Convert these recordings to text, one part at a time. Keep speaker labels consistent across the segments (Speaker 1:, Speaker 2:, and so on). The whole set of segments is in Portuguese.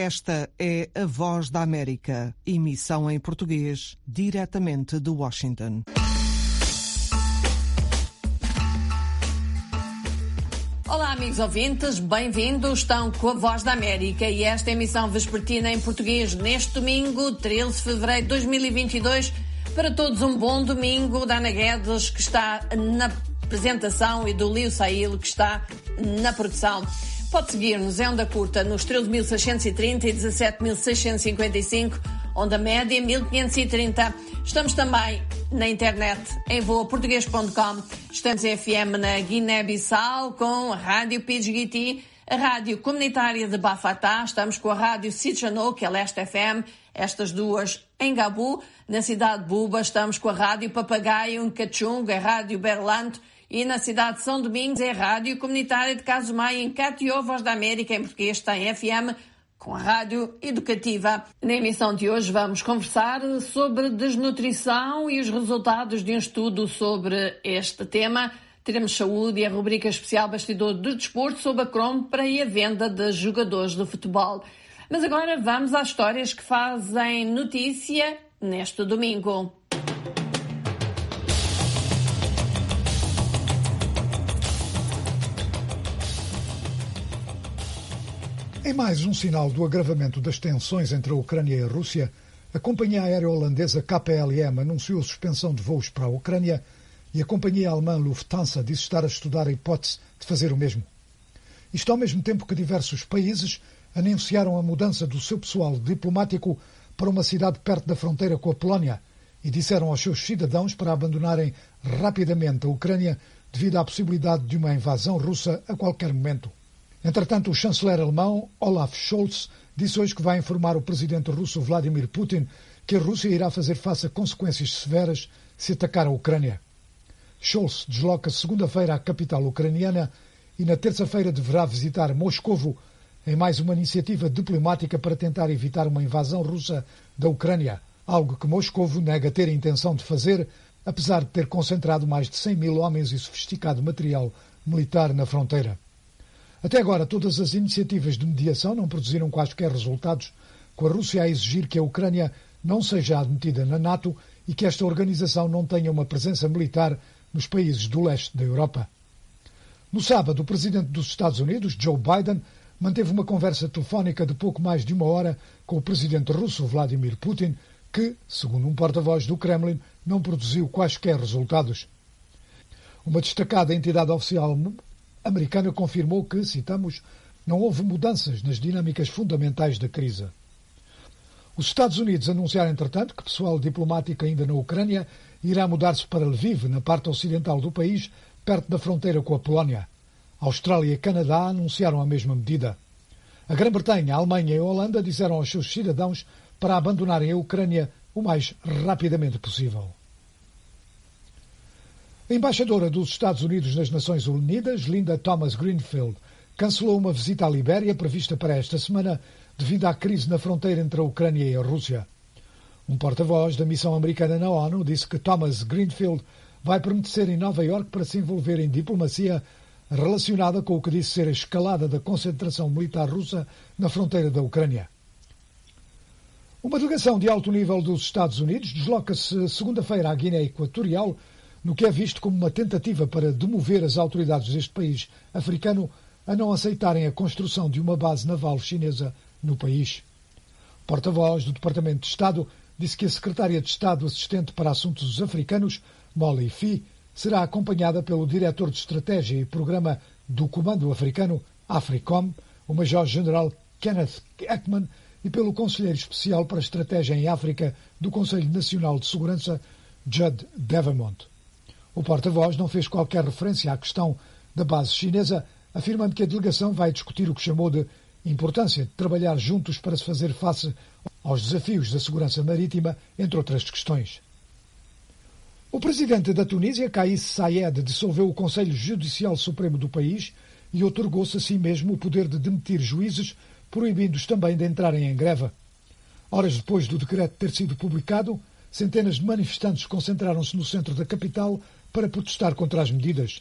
Speaker 1: Esta é a Voz da América, emissão em português, diretamente de Washington.
Speaker 2: Olá, amigos ouvintes, bem-vindos. Estão com a Voz da América e esta emissão vespertina em português neste domingo, 13 de fevereiro de 2022. Para todos um bom domingo da Ana Guedes, que está na apresentação, e do Lio Sailo, que está na produção. Pode seguir-nos em onda curta nos 13.630 e 17.655, onda média 1.530. Estamos também na internet em voaportuguês.com. Estamos em FM na Guiné-Bissau com a Rádio Pidgiti, a Rádio Comunitária de Bafatá. Estamos com a Rádio Sitchano, que é Leste FM, estas duas em Gabu. Na cidade de Buba estamos com a Rádio Papagaio em Cachunga, a Rádio Berlanto. E na cidade de São Domingos é a Rádio Comunitária de Casumaia, em Catió, Voz da América, em português tem FM, com a Rádio Educativa. Na emissão de hoje vamos conversar sobre desnutrição e os resultados de um estudo sobre este tema. Teremos saúde e a rubrica especial Bastidor do Desporto sobre a compra e a venda de jogadores de futebol. Mas agora vamos às histórias que fazem notícia neste domingo.
Speaker 3: Em mais um sinal do agravamento das tensões entre a Ucrânia e a Rússia, a companhia aérea holandesa KPLM anunciou a suspensão de voos para a Ucrânia e a companhia alemã Lufthansa disse estar a estudar a hipótese de fazer o mesmo. Isto ao mesmo tempo que diversos países anunciaram a mudança do seu pessoal diplomático para uma cidade perto da fronteira com a Polónia e disseram aos seus cidadãos para abandonarem rapidamente a Ucrânia devido à possibilidade de uma invasão russa a qualquer momento. Entretanto, o chanceler alemão Olaf Scholz disse hoje que vai informar o presidente russo Vladimir Putin que a Rússia irá fazer face a consequências severas se atacar a Ucrânia. Scholz desloca-se segunda-feira à capital ucraniana e na terça-feira deverá visitar Moscovo em mais uma iniciativa diplomática para tentar evitar uma invasão russa da Ucrânia, algo que Moscovo nega ter a intenção de fazer, apesar de ter concentrado mais de 100 mil homens e sofisticado material militar na fronteira. Até agora, todas as iniciativas de mediação não produziram quaisquer resultados, com a Rússia a exigir que a Ucrânia não seja admitida na NATO e que esta organização não tenha uma presença militar nos países do leste da Europa. No sábado, o presidente dos Estados Unidos, Joe Biden, manteve uma conversa telefónica de pouco mais de uma hora com o presidente russo Vladimir Putin, que, segundo um porta-voz do Kremlin, não produziu quaisquer resultados. Uma destacada entidade oficial americana confirmou que, citamos, não houve mudanças nas dinâmicas fundamentais da crise. Os Estados Unidos anunciaram, entretanto, que pessoal diplomático ainda na Ucrânia irá mudar-se para Lviv, na parte ocidental do país, perto da fronteira com a Polónia. A Austrália e Canadá anunciaram a mesma medida. A Grã-Bretanha, a Alemanha e a Holanda disseram aos seus cidadãos para abandonarem a Ucrânia o mais rapidamente possível. A embaixadora dos Estados Unidos nas Nações Unidas, Linda Thomas-Greenfield, cancelou uma visita à Libéria prevista para esta semana devido à crise na fronteira entre a Ucrânia e a Rússia. Um porta-voz da missão americana na ONU disse que Thomas-Greenfield vai permanecer em Nova Iorque para se envolver em diplomacia relacionada com o que disse ser a escalada da concentração militar russa na fronteira da Ucrânia. Uma delegação de alto nível dos Estados Unidos desloca-se segunda-feira à Guiné Equatorial, no que é visto como uma tentativa para demover as autoridades deste país africano a não aceitarem a construção de uma base naval chinesa no país. O porta-voz do Departamento de Estado disse que a secretária de Estado assistente para assuntos africanos, Molly Fee, será acompanhada pelo diretor de Estratégia e Programa do Comando Africano, AFRICOM, o Major-General Kenneth Ekman, e pelo Conselheiro Especial para a Estratégia em África do Conselho Nacional de Segurança, Judd Devermont. O porta-voz não fez qualquer referência à questão da base chinesa, afirmando que a delegação vai discutir o que chamou de importância de trabalhar juntos para se fazer face aos desafios da segurança marítima, entre outras questões. O presidente da Tunísia, Kais Saied, dissolveu o Conselho Judicial Supremo do país e outorgou-se a si mesmo o poder de demitir juízes, proibindo-os também de entrarem em greve. Horas depois do decreto ter sido publicado, centenas de manifestantes concentraram-se no centro da capital para protestar contra as medidas.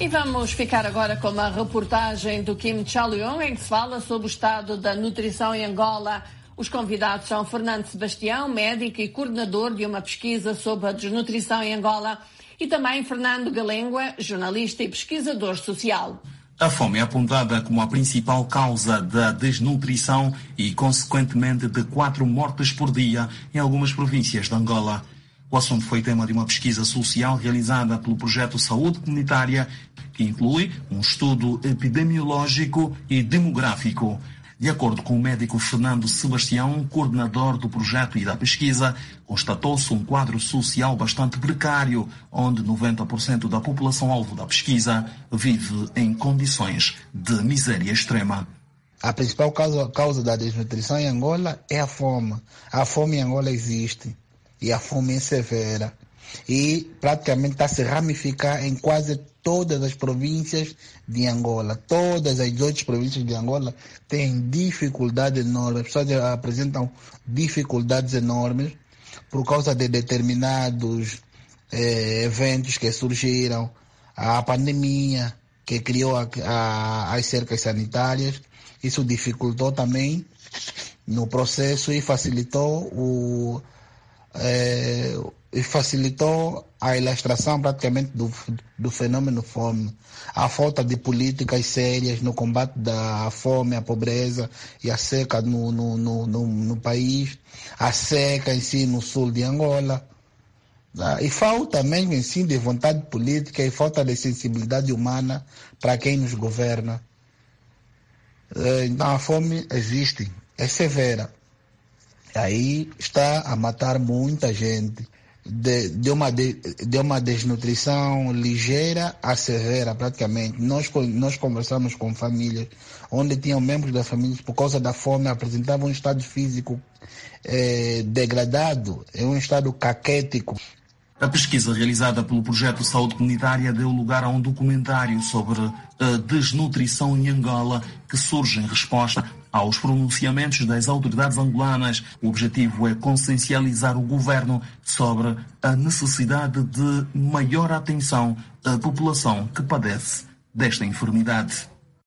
Speaker 2: E vamos ficar agora com uma reportagem do Kim Cha-leon, em que se fala sobre o estado da nutrição em Angola. Os convidados são Fernando Sebastião, médico e coordenador de uma pesquisa sobre a desnutrição em Angola, e também Fernando Galengua, jornalista e pesquisador social.
Speaker 4: A fome é apontada como a principal causa da desnutrição e, consequentemente, de 4 mortes por dia em algumas províncias de Angola. O assunto foi tema de uma pesquisa social realizada pelo projeto Saúde Comunitária, que inclui um estudo epidemiológico e demográfico. De acordo com o médico Fernando Sebastião, coordenador do projeto e da pesquisa, constatou-se um quadro social bastante precário, onde 90% da população-alvo da pesquisa vive em condições de miséria extrema.
Speaker 5: A principal causa da desnutrição em Angola é a fome. A fome em Angola existe e a fome é severa. E praticamente está a se ramificar em quase todas as províncias de Angola. Todas as 8 províncias de Angola têm dificuldades enormes. As pessoas apresentam dificuldades enormes por causa de determinados eventos que surgiram. A pandemia que criou as cercas sanitárias, isso dificultou também no processo e facilitou a ilustração praticamente do fenômeno fome. A falta de políticas sérias no combate da fome, a pobreza e a seca no país, a seca em si no sul de Angola, e falta mesmo em si de vontade política e falta de sensibilidade humana para quem nos governa. Então a fome existe, é severa. Aí está a matar muita gente, de uma desnutrição ligeira a severa praticamente. Nós conversamos com famílias onde tinham membros da família, por causa da fome, apresentavam um estado físico degradado, um estado caquético.
Speaker 4: A pesquisa realizada pelo projeto Saúde Comunitária deu lugar a um documentário sobre a desnutrição em Angola, que surge em resposta aos pronunciamentos das autoridades angolanas. O objetivo é consciencializar o governo sobre a necessidade de maior atenção à população que padece desta enfermidade.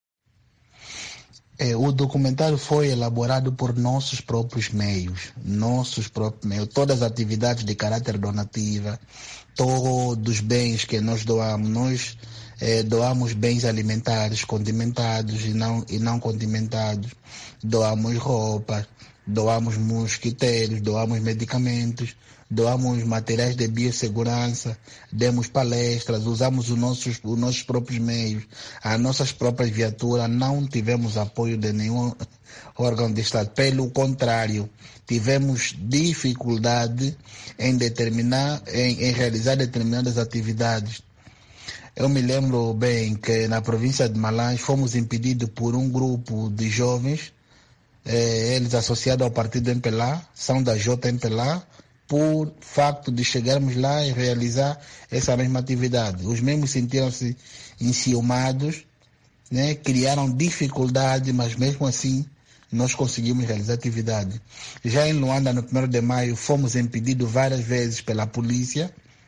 Speaker 5: O documentário foi elaborado por nossos próprios meios, todas as atividades de caráter donativa, todos os bens que nós doamos. Nós doamos bens alimentares, condimentados e não condimentados, doamos roupas, doamos mosquiteiros, doamos medicamentos, doamos materiais de biossegurança, demos palestras, usamos os nossos próprios meios, as nossas próprias viaturas, não tivemos apoio de nenhum órgão de Estado. Pelo contrário, tivemos dificuldade em realizar determinadas atividades. Eu me lembro bem que na província de Malães fomos impedidos por um grupo de jovens, eles associados ao partido MPLA, são da JMPLA, por facto de chegarmos lá e realizar essa mesma atividade. Os mesmos sentiram-se enciumados, né? Criaram dificuldade, mas mesmo assim nós conseguimos realizar a atividade. Já em Luanda, no 1º de maio, fomos impedidos várias vezes pela polícia.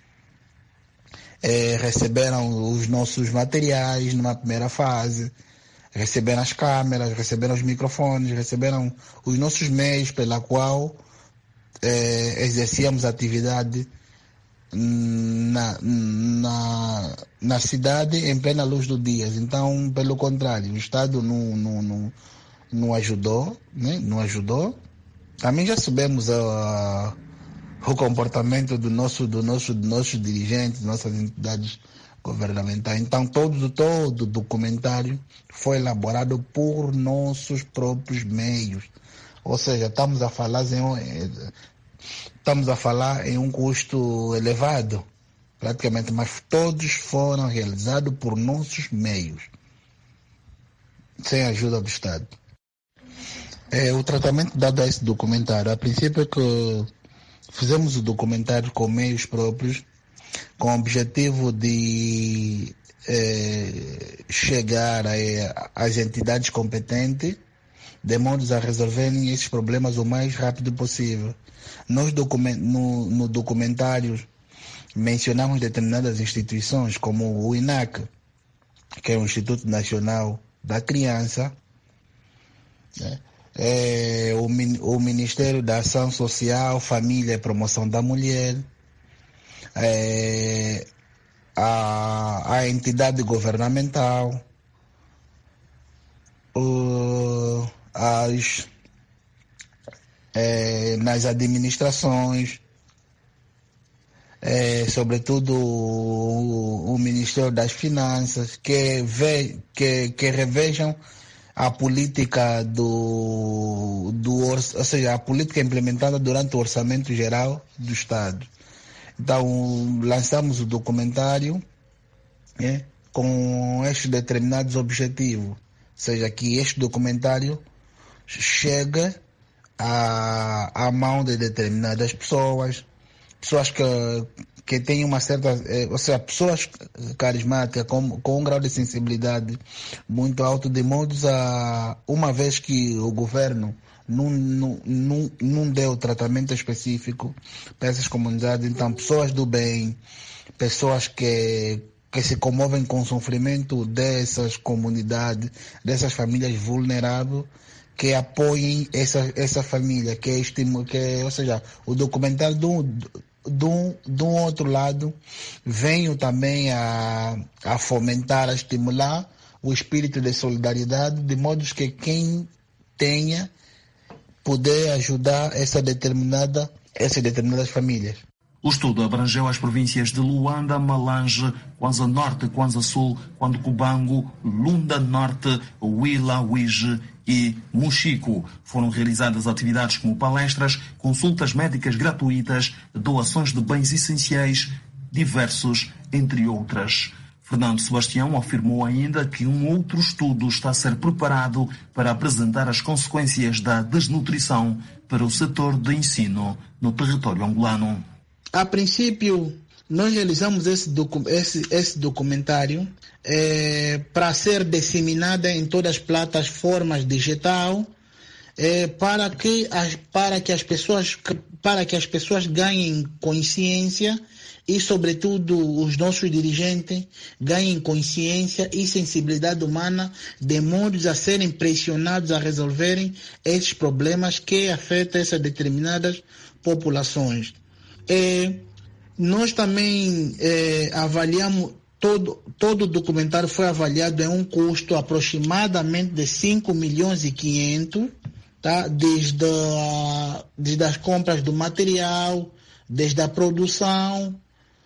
Speaker 5: Receberam os nossos materiais numa primeira fase, receberam as câmeras, receberam os microfones, receberam os nossos meios pela qual exercíamos atividade na cidade em plena luz do dia. Então, pelo contrário, o Estado não ajudou, né? Não ajudou. Também já sabemos o comportamento dos nossos dirigentes, nossas entidades governamentais. Então, todo o documentário foi elaborado por nossos próprios meios. Ou seja, estamos a falar em um custo elevado, praticamente, mas todos foram realizados por nossos meios, sem ajuda do Estado. O tratamento dado a esse documentário, a princípio é que fizemos o documentário com meios próprios, com o objetivo de chegar às entidades competentes, de modo a resolverem esses problemas o mais rápido possível. Nós no documentário mencionamos determinadas instituições, como o INAC, que é o Instituto Nacional da Criança, né? O Ministério da Ação Social, Família e Promoção da Mulher, a entidade governamental, nas administrações, sobretudo o Ministério das Finanças, que revejam a política ou seja, a política implementada durante o Orçamento Geral do Estado. Então, lançamos o documentário com estes determinados objetivos, ou seja, que este documentário chegue à mão de determinadas pessoas que têm uma certa, ou seja, pessoas carismáticas com um grau de sensibilidade muito alto, de modos a, uma vez que o governo não deu tratamento específico para essas comunidades, então pessoas do bem, pessoas que se comovem com o sofrimento dessas comunidades, dessas famílias vulneráveis, que apoiem essa família, ou seja, o documentário de um outro lado venho também a fomentar, a estimular o espírito de solidariedade, de modo que quem tenha poder ajudar essas determinadas famílias.
Speaker 4: O estudo abrangeu as províncias de Luanda, Malange, Kwanza Norte, Kwanza Sul, Kubango, Lunda Norte, Huila, Uige e Mochico. Foram realizadas atividades como palestras, consultas médicas gratuitas, doações de bens essenciais diversos, entre outras. Fernando Sebastião afirmou ainda que um outro estudo está a ser preparado para apresentar as consequências da desnutrição para o setor de ensino no território angolano.
Speaker 5: A princípio, nós realizamos esse documentário para ser disseminado em todas as plataformas digitais, para que as pessoas ganhem consciência e, sobretudo, os nossos dirigentes ganhem consciência e sensibilidade humana, de modos a serem pressionados a resolverem esses problemas que afetam essas determinadas populações. Nós também avaliamos, todo o documentário foi avaliado em um custo aproximadamente de 5 milhões e 500, tá? Desde as compras do material, desde a produção,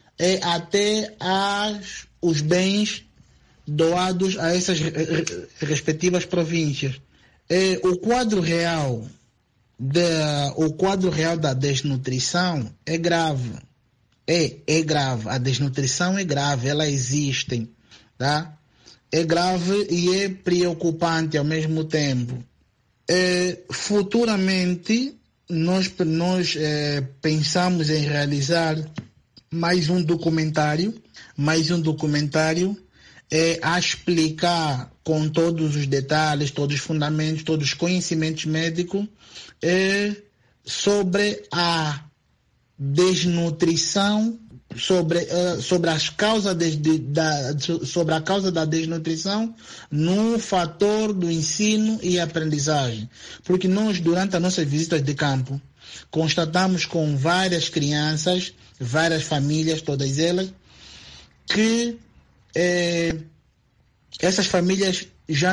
Speaker 5: até os bens doados a essas respectivas províncias. O quadro real da desnutrição é grave. É grave. A desnutrição é grave, ela existe, tá? É grave e é preocupante ao mesmo tempo. Futuramente, nós pensamos em realizar mais um documentário a explicar com todos os detalhes, todos os fundamentos, todos os conhecimentos médicos sobre a desnutrição, sobre as causas sobre a causa da desnutrição no fator do ensino e aprendizagem. Porque nós, durante as nossas visitas de campo, constatamos com várias crianças, várias famílias, todas elas, que essas famílias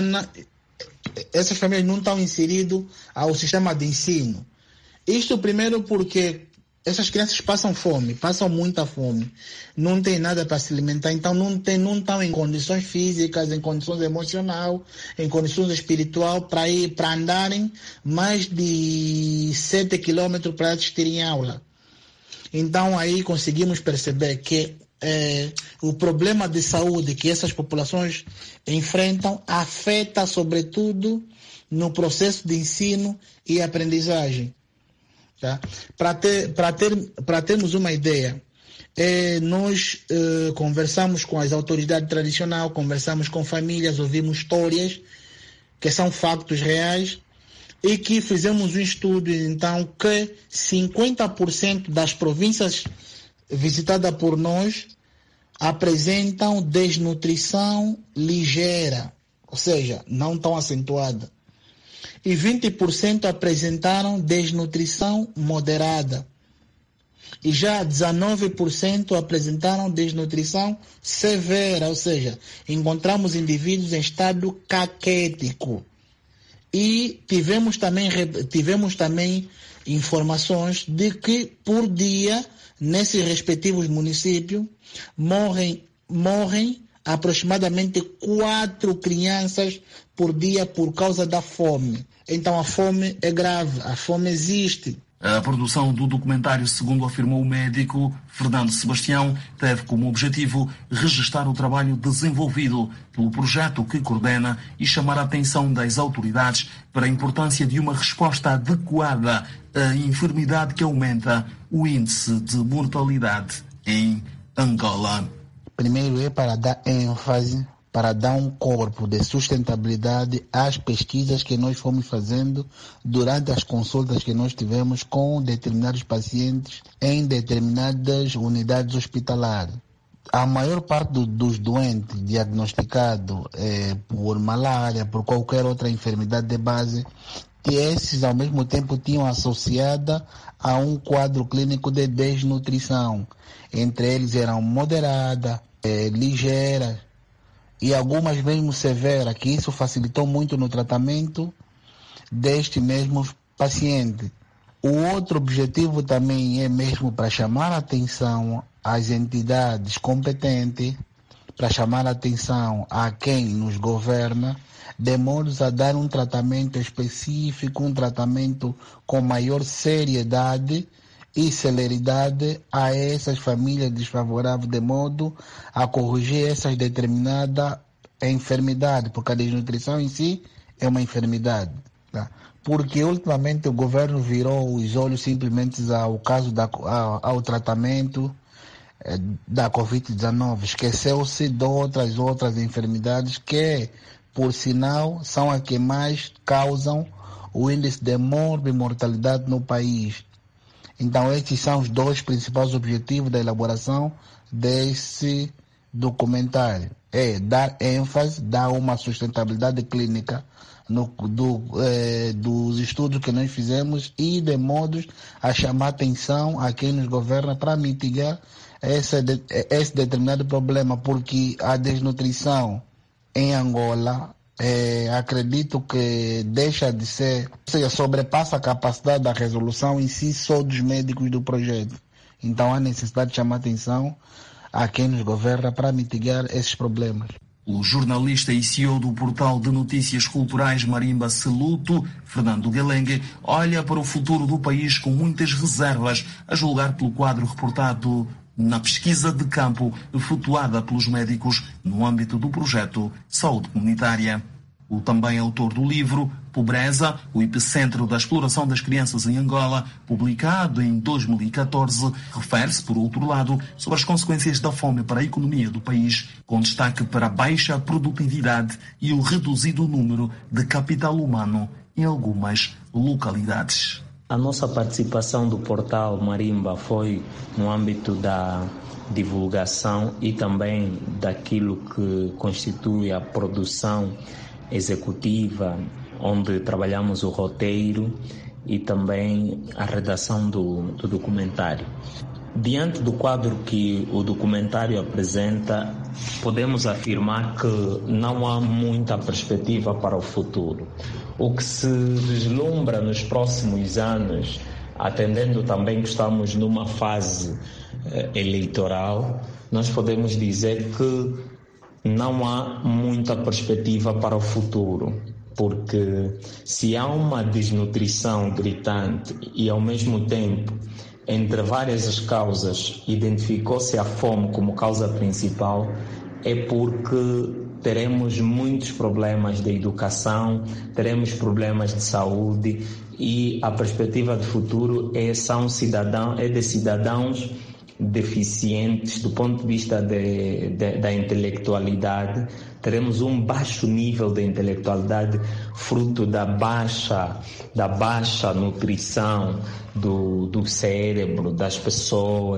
Speaker 5: não estão inseridas ao sistema de ensino. Isto primeiro porque essas crianças passam muita fome, não tem nada para se alimentar, então não estão em condições físicas, em condições emocionais, em condições espirituais para andarem mais de 7 quilômetros para assistirem aula. Então aí conseguimos perceber que o problema de saúde que essas populações enfrentam afeta sobretudo no processo de ensino e aprendizagem. Tá? Para termos uma ideia, nós conversamos com as autoridades tradicionais, conversamos com famílias, ouvimos histórias que são factos reais e que fizemos um estudo, então, que 50% das províncias visitadas por nós apresentam desnutrição ligeira, ou seja, não tão acentuada. E 20% apresentaram desnutrição moderada. E já 19% apresentaram desnutrição severa, ou seja, encontramos indivíduos em estado caquético. E tivemos também informações de que por dia, nesses respectivos municípios, morrem aproximadamente 4 crianças por dia por causa da fome. Então a fome é grave, a fome existe.
Speaker 4: A produção do documentário, segundo afirmou o médico Fernando Sebastião, teve como objetivo registar o trabalho desenvolvido pelo projeto que coordena e chamar a atenção das autoridades para a importância de uma resposta adequada à enfermidade que aumenta o índice de mortalidade em Angola.
Speaker 5: Primeiro é para dar ênfase, para dar um corpo de sustentabilidade às pesquisas que nós fomos fazendo durante as consultas que nós tivemos com determinados pacientes em determinadas unidades hospitalares. A maior parte dos doentes diagnosticados por malária, por qualquer outra enfermidade de base, que esses ao mesmo tempo tinham associada a um quadro clínico de desnutrição. Entre eles eram moderada, ligeira e algumas mesmo severa, que isso facilitou muito no tratamento deste mesmo paciente. O outro objetivo também é mesmo para chamar a atenção às entidades competentes, para chamar a atenção a quem nos governa, de modo a dar um tratamento específico, um tratamento com maior seriedade e celeridade a essas famílias desfavoráveis, de modo a corrigir essas determinadas enfermidades, porque a desnutrição em si é uma enfermidade. Tá? Porque ultimamente o governo virou os olhos simplesmente ao caso ao tratamento da Covid-19, esqueceu-se de outras enfermidades que, por sinal, são as que mais causam o índice de morte e mortalidade no país. Então, estes são os 2 principais objetivos da elaboração desse documentário. É dar ênfase, dar uma sustentabilidade clínica dos estudos que nós fizemos e de modos a chamar atenção a quem nos governa para mitigar esse determinado problema, porque a desnutrição em Angola acredito que deixa de ser, ou seja, sobrepassa a capacidade da resolução em si só dos médicos do projeto. Então há necessidade de chamar atenção a quem nos governa para mitigar esses problemas.
Speaker 4: O jornalista e CEO do portal de notícias culturais Marimba Seluto, Fernando Galengue, olha para o futuro do país com muitas reservas, a julgar pelo quadro reportado na pesquisa de campo efetuada pelos médicos no âmbito do projeto Saúde Comunitária. O também autor do livro Pobreza, o epicentro da exploração das crianças em Angola, publicado em 2014, refere-se, por outro lado, sobre as consequências da fome para a economia do país, com destaque para a baixa produtividade e o reduzido número de capital humano em algumas localidades.
Speaker 6: A nossa participação do portal Marimba foi no âmbito da divulgação e também daquilo que constitui a produção executiva, onde trabalhamos o roteiro e também a redação do documentário. Diante do quadro que o documentário apresenta, podemos afirmar que não há muita perspectiva para o futuro. O que se vislumbra nos próximos anos, atendendo também que estamos numa fase eleitoral, nós podemos dizer que não há muita perspectiva para o futuro, porque se há uma desnutrição gritante e ao mesmo tempo, entre várias as causas, identificou-se a fome como causa principal, é porque teremos muitos problemas de educação, teremos problemas de saúde e a perspectiva de futuro é de cidadãos deficientes do ponto de vista da intelectualidade. Teremos um baixo nível de intelectualidade fruto da baixa nutrição do cérebro das pessoas.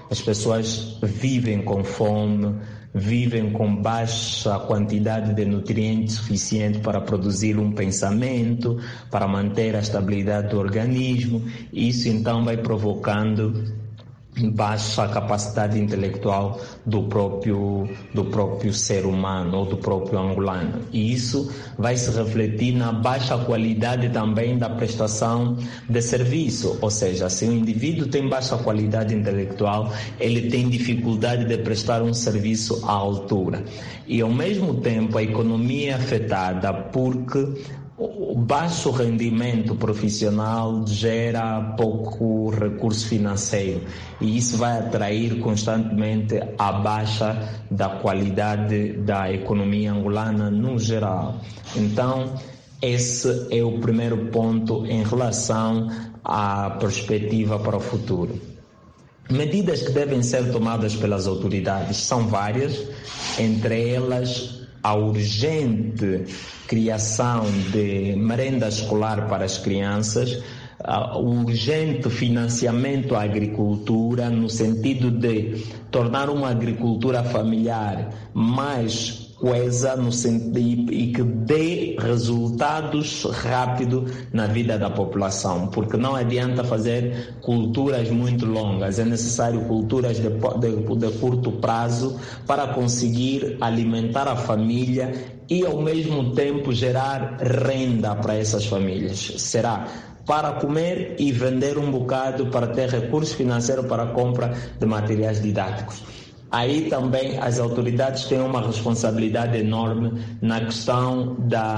Speaker 6: as pessoas vivem com fome, vivem com baixa quantidade de nutrientes suficiente para produzir um pensamento, para manter a estabilidade do organismo. Isso então vai provocando baixa capacidade intelectual do próprio ser humano ou do próprio angolano. E isso vai se refletir na baixa qualidade também da prestação de serviço. Ou seja, se o indivíduo tem baixa qualidade intelectual, ele tem dificuldade de prestar um serviço à altura. E ao mesmo tempo a economia é afetada porque o baixo rendimento profissional gera pouco recurso financeiro e isso vai atrair constantemente a baixa da qualidade da economia angolana no geral. Então, esse é o primeiro ponto em relação à perspectiva para o futuro. Medidas que devem ser tomadas pelas autoridades são várias, entre elas a urgente criação de merenda escolar para as crianças, o urgente financiamento à agricultura, no sentido de tornar uma agricultura familiar mais coesa e que dê resultados rápidos na vida da população, porque não adianta fazer culturas muito longas, é necessário culturas de curto prazo para conseguir alimentar a família e ao mesmo tempo gerar renda para essas famílias. Será para comer e vender um bocado para ter recursos financeiros para a compra de materiais didáticos. Aí também as autoridades têm uma responsabilidade enorme na questão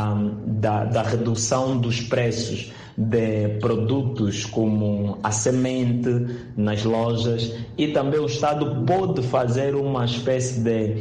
Speaker 6: da redução dos preços de produtos como a semente nas lojas, e também o Estado pode fazer uma espécie de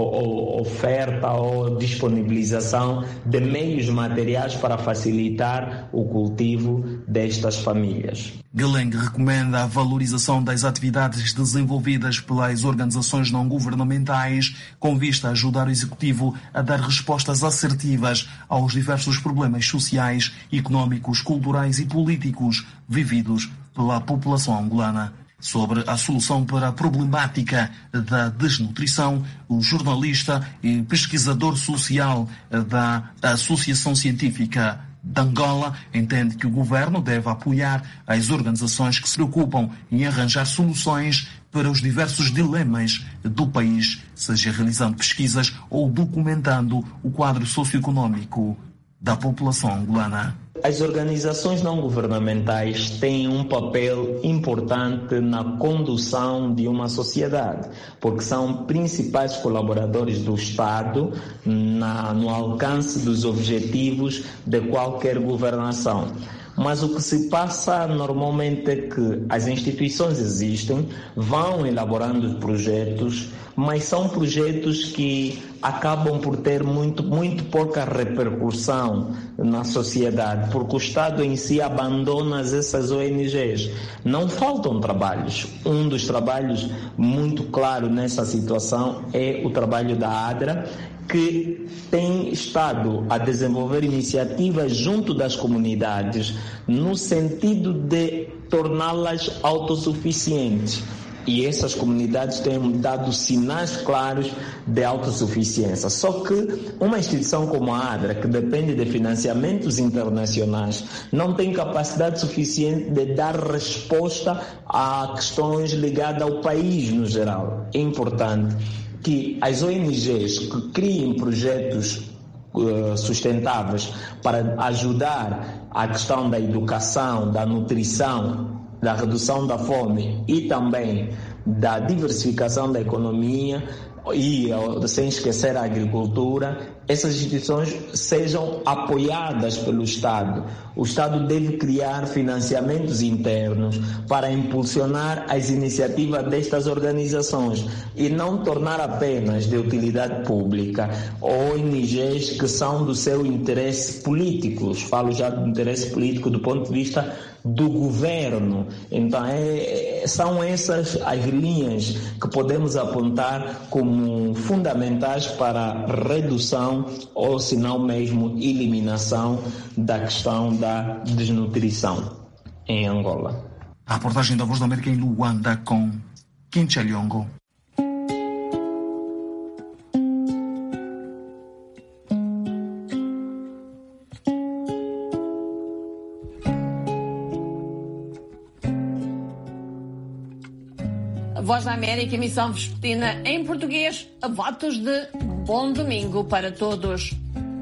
Speaker 6: oferta ou disponibilização de meios materiais para facilitar o cultivo destas famílias.
Speaker 4: Geleng recomenda a valorização das atividades desenvolvidas pelas organizações não governamentais com vista a ajudar o Executivo a dar respostas assertivas aos diversos problemas sociais, económicos, culturais e políticos vividos pela população angolana. Sobre a solução para a problemática da desnutrição, o jornalista e pesquisador social da Associação Científica de Angola entende que o governo deve apoiar as organizações que se preocupam em arranjar soluções para os diversos dilemas do país, seja realizando pesquisas ou documentando o quadro socioeconômico da população angolana.
Speaker 6: As organizações não governamentais têm um papel importante na condução de uma sociedade, porque são principais colaboradores do Estado no alcance dos objetivos de qualquer governação. Mas o que se passa normalmente é que as instituições existem, vão elaborando projetos, mas são projetos que acabam por ter muito pouca repercussão na sociedade, porque o Estado em si abandona essas ONGs. Não faltam trabalhos. Um dos trabalhos muito claro nessa situação é o trabalho da ADRA, que tem estado a desenvolver iniciativas junto das comunidades no sentido de torná-las autossuficientes. E essas comunidades têm dado sinais claros de autossuficiência. Só que uma instituição como a ADRA, que depende de financiamentos internacionais, não tem capacidade suficiente de dar resposta a questões ligadas ao país no geral. É importante que as ONGs que criem projetos sustentáveis para ajudar a questão da educação, da nutrição, da redução da fome e também da diversificação da economia e sem esquecer a agricultura, essas instituições sejam apoiadas pelo Estado. O Estado deve criar financiamentos internos para impulsionar as iniciativas destas organizações e não tornar apenas de utilidade pública ONGs que são do seu interesse político. Falo já do interesse político do ponto de vista do governo. Então são essas as linhas que podemos apontar como fundamentais para a redução ou se não mesmo eliminação da questão da desnutrição em Angola.
Speaker 4: A reportagem da Voz da América em Luanda com Quinchalhongo.
Speaker 2: Voz da América, emissão vespertina em português. Votos de bom domingo para todos.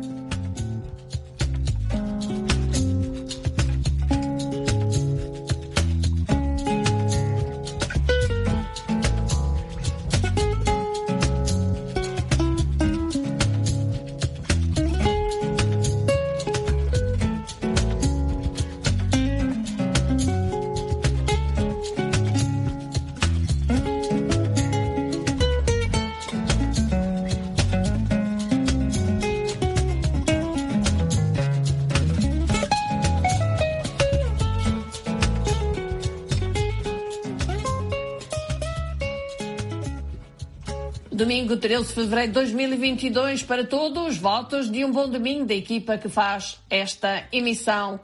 Speaker 2: Domingo, 13 de fevereiro de 2022, para todos, votos de um bom domingo da equipa que faz esta emissão.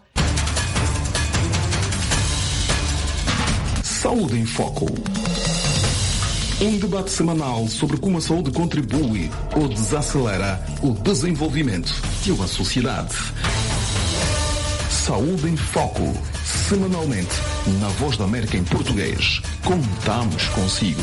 Speaker 7: Saúde em Foco. Um debate semanal sobre como a saúde contribui ou desacelera o desenvolvimento de uma sociedade. Saúde em Foco. Semanalmente, na Voz da América em português. Contamos consigo.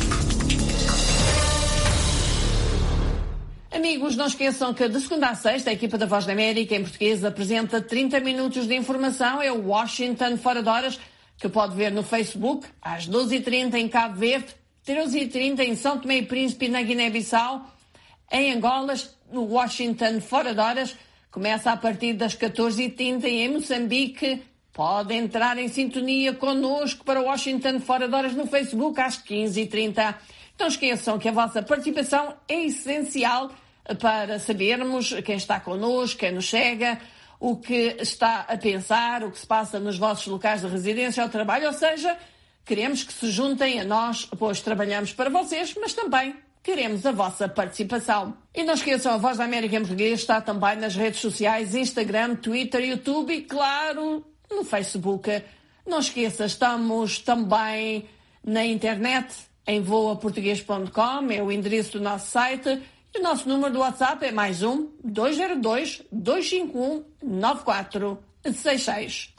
Speaker 2: Amigos, não esqueçam que de segunda a sexta a equipa da Voz da América em português apresenta 30 minutos de informação. É o Washington Fora de Horas, que pode ver no Facebook, às 12h30 em Cabo Verde, 13h30 em São Tomé e Príncipe na Guiné-Bissau. Em Angola, no Washington Fora de Horas, começa a partir das 14h30 e em Moçambique pode entrar em sintonia connosco para o Washington Fora de Horas no Facebook às 15h30. Não esqueçam que a vossa participação é essencial para sabermos quem está connosco, quem nos chega, o que está a pensar, o que se passa nos vossos locais de residência ou trabalho. Ou seja, queremos que se juntem a nós, pois trabalhamos para vocês, mas também queremos a vossa participação. E não esqueçam, a Voz da América em português está também nas redes sociais, Instagram, Twitter, YouTube e, claro, no Facebook. Não esqueça, estamos também na internet, em voaportuguês.com, é o endereço do nosso site. E o nosso número do WhatsApp é +1 202 251 9466.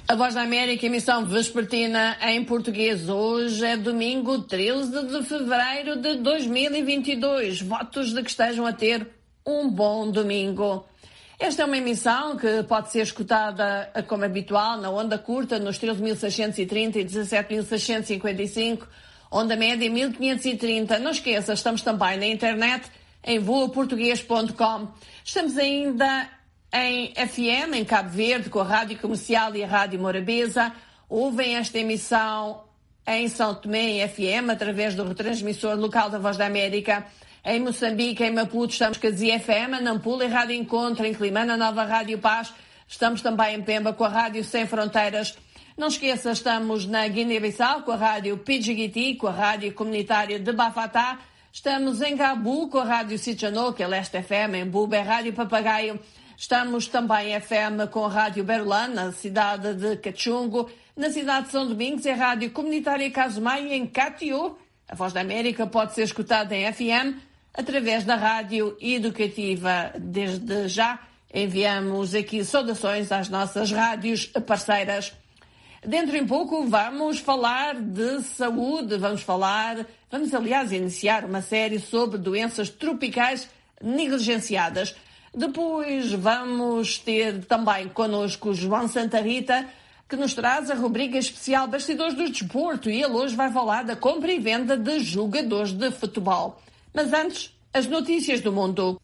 Speaker 2: A Voz da América, emissão vespertina em português. Hoje é domingo 13 de fevereiro de 2022. Votos de que estejam a ter um bom domingo. Esta é uma emissão que pode ser escutada como habitual na onda curta nos 13.630 e 17.655, onda média 1.530. Não esqueça, estamos também na internet em voaportuguês.com. Estamos ainda em FM, em Cabo Verde, com a Rádio Comercial e a Rádio Morabeza. Ouvem esta emissão em São Tomé, em FM, através do retransmissor local da Voz da América. Em Moçambique, em Maputo, estamos com a ZFM, a Nampula, em Rádio Encontro, em Climana, Nova Rádio Paz. Estamos também em Pemba, com a Rádio Sem Fronteiras. Não esqueça, estamos na Guiné-Bissau, com a Rádio Pidjigiti, com a Rádio Comunitária de Bafatá. Estamos em Gabu, com a Rádio Sitjano, que é Leste FM, em Buba, é Rádio Papagaio. Estamos também em FM com a Rádio Berlan, na cidade de Cachungo. Na cidade de São Domingos é a Rádio Comunitária Casumai, em Catió. A Voz da América pode ser escutada em FM através da Rádio Educativa. Desde já enviamos aqui saudações às nossas rádios parceiras. Dentro em pouco vamos falar de saúde, vamos aliás iniciar uma série sobre doenças tropicais negligenciadas. Depois vamos ter também connosco João Santa Rita, que nos traz a rubrica especial Bastidores do Desporto, e ele hoje vai falar da compra e venda de jogadores de futebol. Mas antes, as notícias do mundo.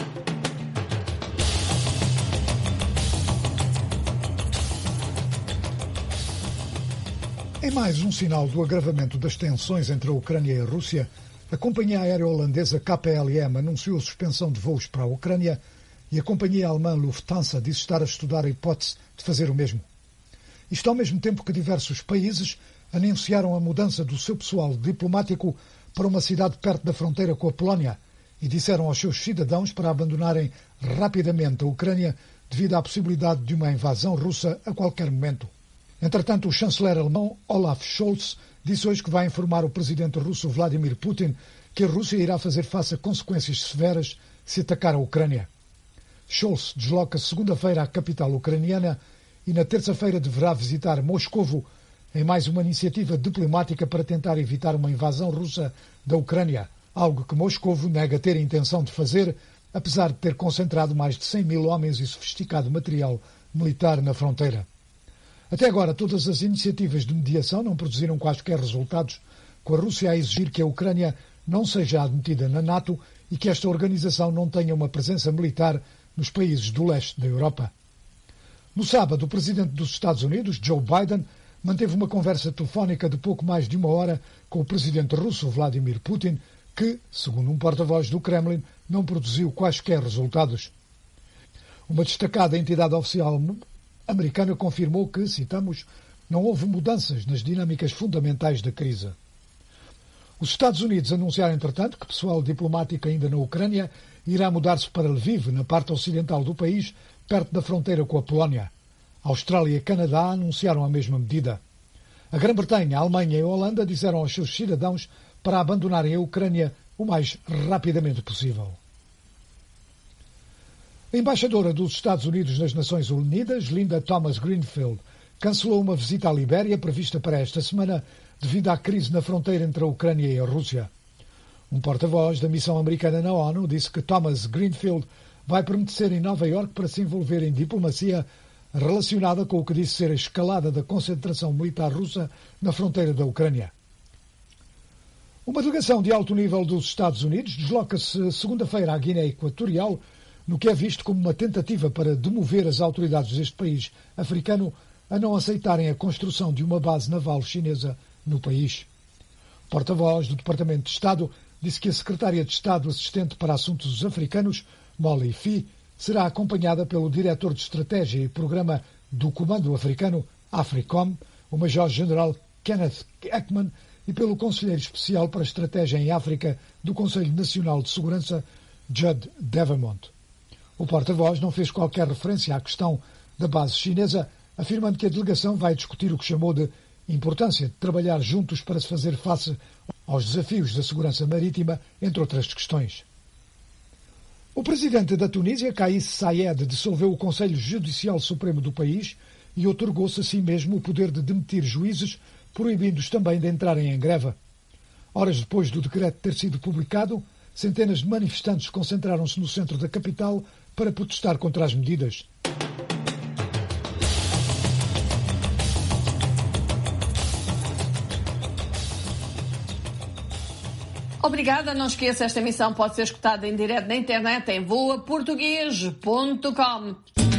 Speaker 3: Em mais um sinal do agravamento das tensões entre a Ucrânia e a Rússia, a companhia aérea holandesa KPLM anunciou suspensão de voos para a Ucrânia e a companhia alemã Lufthansa disse estar a estudar a hipótese de fazer o mesmo. Isto ao mesmo tempo que diversos países anunciaram a mudança do seu pessoal diplomático para uma cidade perto da fronteira com a Polónia e disseram aos seus cidadãos para abandonarem rapidamente a Ucrânia devido à possibilidade de uma invasão russa a qualquer momento. Entretanto, o chanceler alemão Olaf Scholz disse hoje que vai informar o presidente russo Vladimir Putin que a Rússia irá fazer face a consequências severas se atacar a Ucrânia. Scholz desloca-se segunda-feira à capital ucraniana e na terça-feira deverá visitar Moscovo em mais uma iniciativa diplomática para tentar evitar uma invasão russa da Ucrânia, algo que Moscovo nega ter a intenção de fazer, apesar de ter concentrado mais de 100 mil homens e sofisticado material militar na fronteira. Até agora, todas as iniciativas de mediação não produziram quaisquer resultados, com a Rússia a exigir que a Ucrânia não seja admitida na NATO e que esta organização não tenha uma presença militar nos países do leste da Europa. No sábado, o presidente dos Estados Unidos, Joe Biden, manteve uma conversa telefónica de pouco mais de uma hora com o presidente russo Vladimir Putin, que, segundo um porta-voz do Kremlin, não produziu quaisquer resultados. Uma destacada entidade oficial americana confirmou que, citamos, não houve mudanças nas dinâmicas fundamentais da crise. Os Estados Unidos anunciaram, entretanto, que pessoal diplomático ainda na Ucrânia irá mudar-se para Lviv, na parte ocidental do país, perto da fronteira com a Polónia. A Austrália e Canadá anunciaram a mesma medida. A Grã-Bretanha, a Alemanha e a Holanda disseram aos seus cidadãos para abandonarem a Ucrânia o mais rapidamente possível. A embaixadora dos Estados Unidos nas Nações Unidas, Linda Thomas-Greenfield, cancelou uma visita à Libéria prevista para esta semana devido à crise na fronteira entre a Ucrânia e a Rússia. Um porta-voz da missão americana na ONU disse que Thomas-Greenfield vai permanecer em Nova Iorque para se envolver em diplomacia relacionada com o que disse ser a escalada da concentração militar russa na fronteira da Ucrânia. Uma delegação de alto nível dos Estados Unidos desloca-se segunda-feira à Guiné Equatorial, no que é visto como uma tentativa para demover as autoridades deste país africano a não aceitarem a construção de uma base naval chinesa no país. O porta-voz do Departamento de Estado disse que a secretária de Estado assistente para assuntos africanos, Molly Fee, será acompanhada pelo diretor de Estratégia e Programa do Comando Africano, AFRICOM, o Major-General Kenneth Ekman, e pelo Conselheiro Especial para a Estratégia em África do Conselho Nacional de Segurança, Judd Devermont. O porta-voz não fez qualquer referência à questão da base chinesa, afirmando que a delegação vai discutir o que chamou de importância de trabalhar juntos para se fazer face aos desafios da segurança marítima, entre outras questões. O presidente da Tunísia, Kais Saied, dissolveu o Conselho Judicial Supremo do país e otorgou-se a si mesmo o poder de demitir juízes, proibindo-os também de entrarem em greve. Horas depois do decreto ter sido publicado, centenas de manifestantes concentraram-se no centro da capital para protestar contra as medidas.
Speaker 2: Obrigada, não esqueça, esta emissão pode ser escutada em direto na internet em voaportugues.com.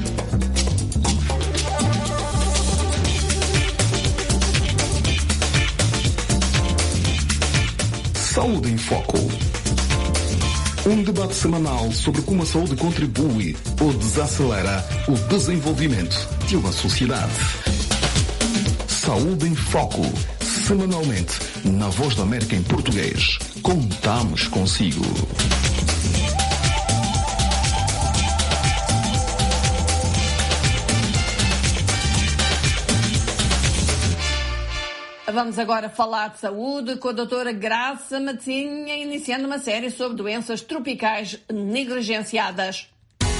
Speaker 7: Saúde em Foco. Um debate semanal sobre como a saúde contribui ou desacelera o desenvolvimento de uma sociedade. Saúde em Foco. Semanalmente, na Voz da América em português. Contamos consigo.
Speaker 2: Vamos agora falar de saúde com a doutora Graça Matezinha, iniciando uma série sobre doenças tropicais negligenciadas.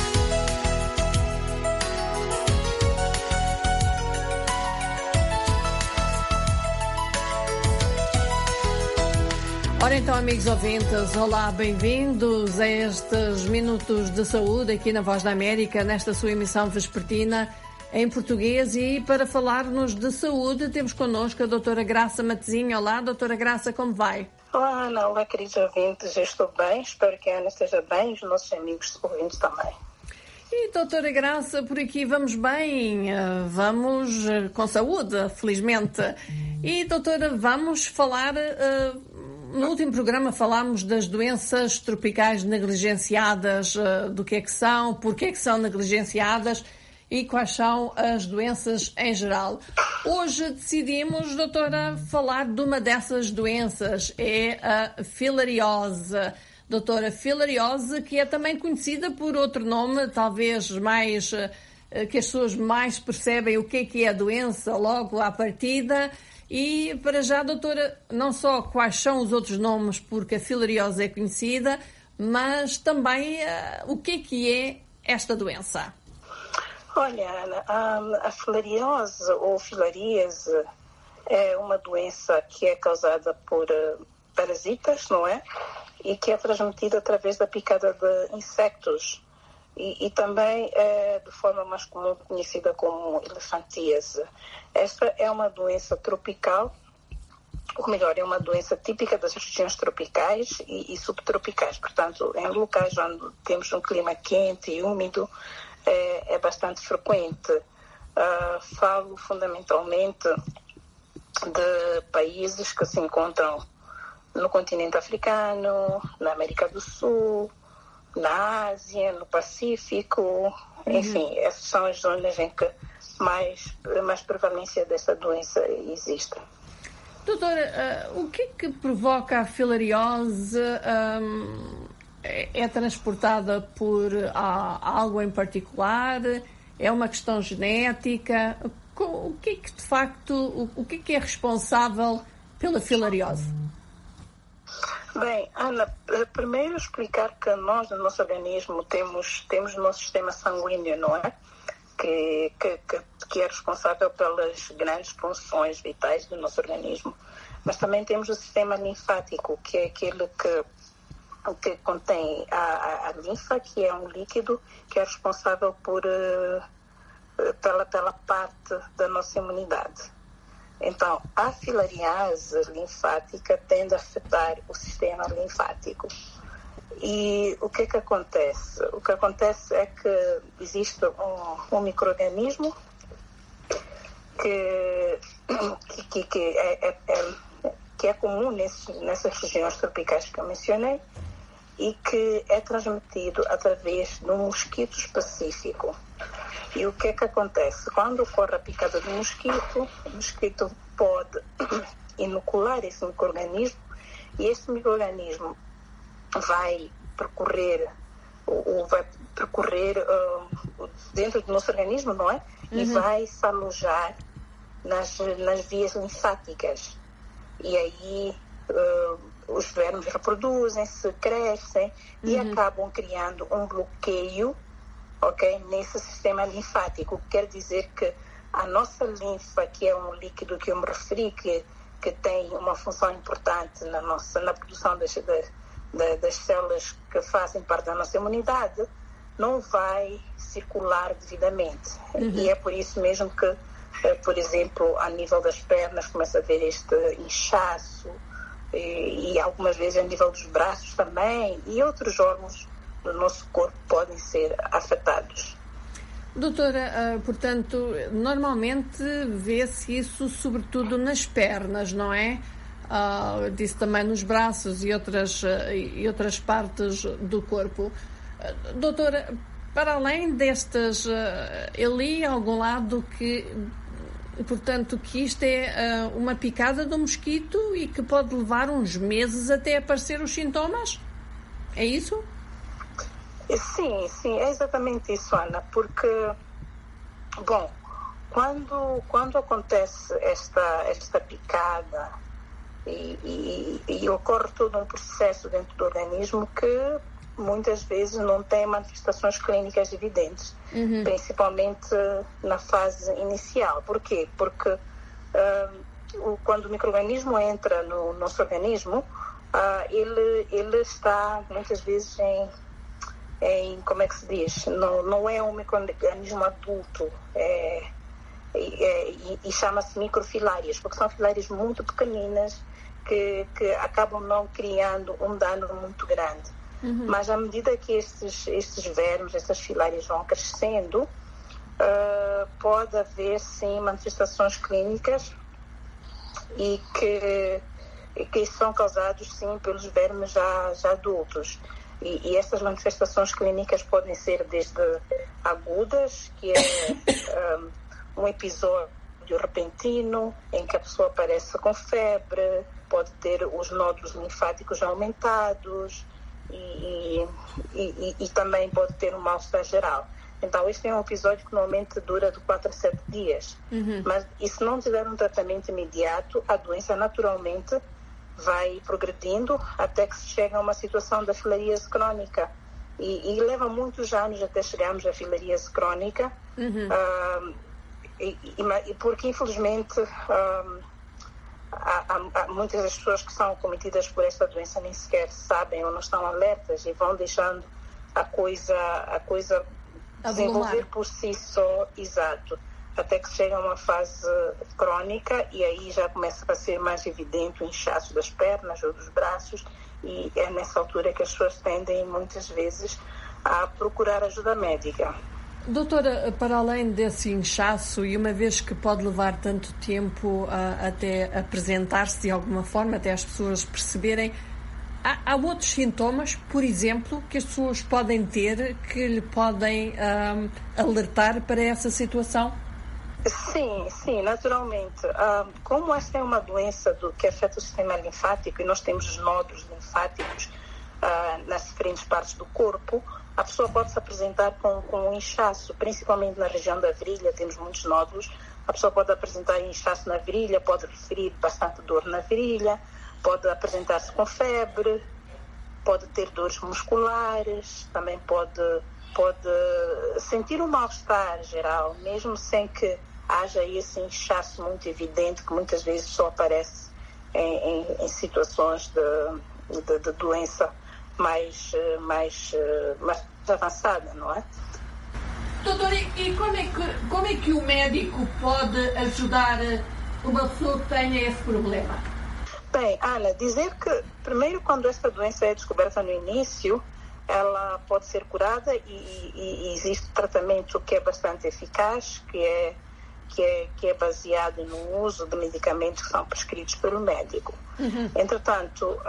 Speaker 2: Ora então, amigos ouvintes, olá, bem-vindos a estes Minutos de Saúde aqui na Voz da América, nesta sua emissão vespertina em português. E para falar-nos de saúde temos connosco a doutora Graça Matezinha. Olá, doutora Graça, como vai?
Speaker 8: Olá, Ana, olá, queridos ouvintes, eu estou bem, espero que a Ana esteja bem e os nossos amigos ouvintes também.
Speaker 2: E doutora Graça, por aqui vamos bem, vamos com saúde, felizmente. E doutora, vamos falar... No último programa falámos das doenças tropicais negligenciadas, do que é que são, porque é que são negligenciadas e quais são as doenças em geral. Hoje decidimos, doutora, falar de uma dessas doenças, é a filariose. Doutora, filariose, que é também conhecida por outro nome, talvez mais, que as pessoas mais percebem o que é a doença logo à partida. E para já, doutora, não só quais são os outros nomes, porque a filariose é conhecida, mas também o que é esta doença?
Speaker 8: Olha, Ana, a filariose ou filaríase é uma doença que é causada por parasitas, não é? E que é transmitida através da picada de insectos. E também é de forma mais comum conhecida como elefantíase. Esta é uma doença tropical, ou melhor, é uma doença típica das regiões tropicais e subtropicais. Portanto, em locais onde temos um clima quente e úmido, é bastante frequente. Falo fundamentalmente de países que se encontram no continente africano, na América do Sul, na Ásia, no Pacífico, enfim, essas são as zonas em que mais prevalência dessa doença existe.
Speaker 2: Doutora, o que é que provoca a filariose? É transportada por algo em particular? É uma questão genética? O que é que, de facto, o que é responsável pela filariose?
Speaker 8: Bem, Ana, primeiro explicar que nós, no nosso organismo, temos o nosso sistema sanguíneo, não é? Que é responsável pelas grandes funções vitais do nosso organismo. Mas também temos o sistema linfático, que é aquele que contém a linfa, que é um líquido que é responsável pela parte da nossa imunidade. Então, a filariase linfática tende a afetar o sistema linfático. E o que é que acontece? O que acontece é que existe um micro-organismo que é comum nessas regiões tropicais que eu mencionei e que é transmitido através de um mosquito específico. E o que é que acontece? Quando ocorre a picada do mosquito, o mosquito pode inocular esse micro-organismo e esse micro-organismo vai percorrer dentro do nosso organismo, não é? E vai se alojar nas vias linfáticas. E aí os vermes reproduzem-se, crescem e acabam criando um bloqueio, ok, nesse sistema linfático. Quer dizer que a nossa linfa, que é um líquido que eu me referi, que tem uma função importante na produção das células que fazem parte da nossa imunidade, não vai circular devidamente. E é por isso mesmo que, por exemplo, a nível das pernas começa a haver este inchaço, e algumas vezes a nível dos braços também, e outros órgãos do nosso corpo podem ser afetados.
Speaker 2: Doutora, portanto, normalmente vê-se isso sobretudo nas pernas, não é? Disse também nos braços e outras partes do corpo. Doutora, para além destas, eu li em algum lado que, portanto, que isto é uma picada de um mosquito e que pode levar uns meses até aparecer os sintomas? É isso?
Speaker 8: Sim, é exatamente isso, Ana, porque, bom, quando acontece esta picada e ocorre todo um processo dentro do organismo que muitas vezes não tem manifestações clínicas evidentes, principalmente na fase inicial. Por quê? Porque quando o micro-organismo entra no nosso organismo, ele está muitas vezes como é que se diz? Não é um micro-organismo adulto, e chama-se microfilárias, porque são filárias muito pequeninas que acabam não criando um dano muito grande. Mas à medida que estes vermes, essas filárias vão crescendo, pode haver sim manifestações clínicas e que são causados sim pelos vermes já adultos. E estas manifestações clínicas podem ser desde agudas, que é um episódio repentino em que a pessoa aparece com febre, pode ter os nódulos linfáticos aumentados e também pode ter um mal-estar geral. Então, este é um episódio que normalmente dura de 4 a 7 dias. Mas e se não tiver um tratamento imediato, a doença naturalmente vai progredindo até que se chega a uma situação da filaríase crônica. E leva muitos anos até chegarmos à filaríase crônica, porque infelizmente há muitas das pessoas que são cometidas por esta doença nem sequer sabem ou não estão alertas e vão deixando a coisa desenvolver por si só, exato, até que chega a uma fase crônica e aí já começa a ser mais evidente o inchaço das pernas ou dos braços, e é nessa altura que as pessoas tendem muitas vezes a procurar ajuda médica.
Speaker 2: Doutora, para além desse inchaço, e uma vez que pode levar tanto tempo até apresentar-se de alguma forma, até as pessoas perceberem, há outros sintomas, por exemplo, que as pessoas podem ter que lhe podem alertar para essa situação?
Speaker 8: Sim, naturalmente. Como esta é uma doença que afeta o sistema linfático e nós temos os nódulos linfáticos nas diferentes partes do corpo, a pessoa pode se apresentar com um inchaço, principalmente na região da virilha, temos muitos nódulos. A pessoa pode apresentar inchaço na virilha, pode referir bastante dor na virilha, pode apresentar-se com febre, pode ter dores musculares, também pode sentir um mal-estar geral, mesmo sem que haja esse inchaço muito evidente, que muitas vezes só aparece em situações de doença mais avançada, não é?
Speaker 2: Doutora, e como é que o médico pode ajudar uma pessoa que tenha esse problema?
Speaker 8: Bem, Ana, dizer que, primeiro, quando esta doença é descoberta no início, ela pode ser curada e existe tratamento que é bastante eficaz, que é baseado no uso de medicamentos que são prescritos pelo médico. Entretanto,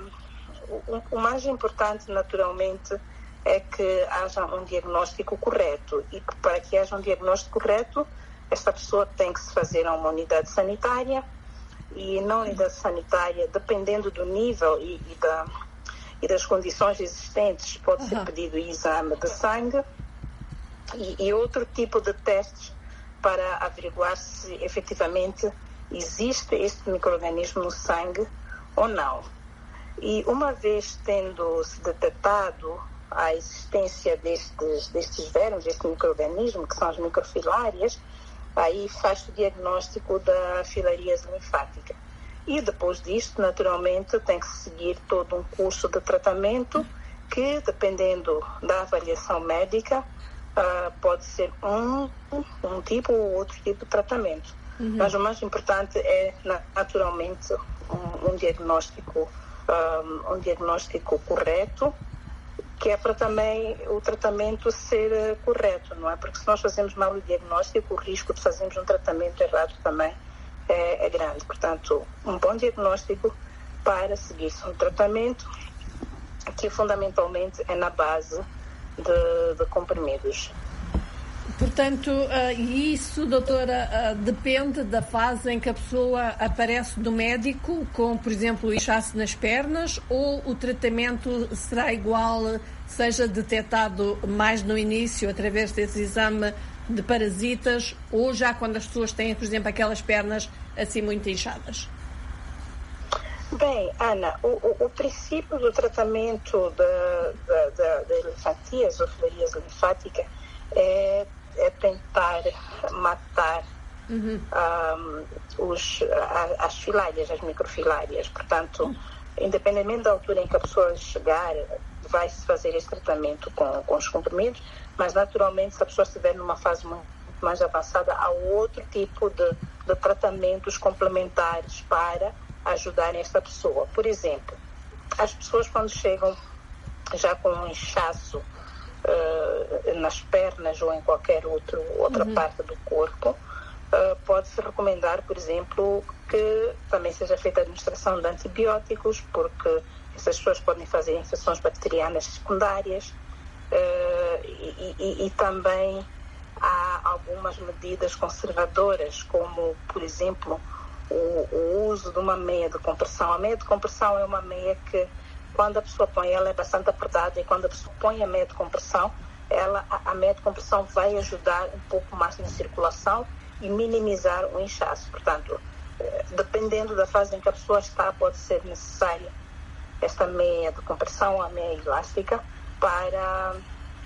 Speaker 8: o mais importante, naturalmente, é que haja um diagnóstico correto. E para que haja um diagnóstico correto, esta pessoa tem que se fazer a uma unidade sanitária, e na unidade sanitária, dependendo do nível e das condições existentes, pode ser pedido exame de sangue e outro tipo de testes para averiguar se efetivamente existe este micro-organismo no sangue ou não. E uma vez tendo-se detectado a existência destes vermes, deste micro-organismo, que são as microfilárias, aí faz o diagnóstico da filariase linfática. E depois disto, naturalmente, tem que seguir todo um curso de tratamento que, dependendo da avaliação médica, pode ser um tipo ou outro tipo de tratamento. Mas o mais importante é, naturalmente, um diagnóstico correto, que é para também o tratamento ser correto, não é? Porque se nós fazemos mal o diagnóstico, o risco de fazermos um tratamento errado também é grande. Portanto, um bom diagnóstico para seguir-se um tratamento que fundamentalmente é na base de comprimidos.
Speaker 2: Portanto, isso, doutora, depende da fase em que a pessoa aparece do médico, com, por exemplo, o inchaço nas pernas, ou o tratamento será igual, seja detectado mais no início, através desse exame de parasitas, ou já quando as pessoas têm, por exemplo, aquelas pernas assim muito inchadas?
Speaker 8: Bem, Ana, o princípio do tratamento da elefantíase ou filariase linfática é tentar matar as filárias, as microfilárias. Portanto, independentemente da altura em que a pessoa chegar, vai-se fazer esse tratamento com os comprimidos, mas naturalmente, se a pessoa estiver numa fase muito mais avançada, há outro tipo de tratamentos complementares para ajudarem esta pessoa. Por exemplo, as pessoas quando chegam já com um inchaço nas pernas ou em qualquer outra parte do corpo, pode-se recomendar, por exemplo, que também seja feita a administração de antibióticos, porque essas pessoas podem fazer infecções bacterianas secundárias, e também há algumas medidas conservadoras, como, por exemplo, o uso de uma meia de compressão. A meia de compressão é uma meia que, quando a pessoa põe, ela é bastante apertada, e quando a pessoa põe a meia de compressão, a meia de compressão vai ajudar um pouco mais na circulação e minimizar o inchaço. Portanto, dependendo da fase em que a pessoa está, pode ser necessária esta meia de compressão, a meia elástica, para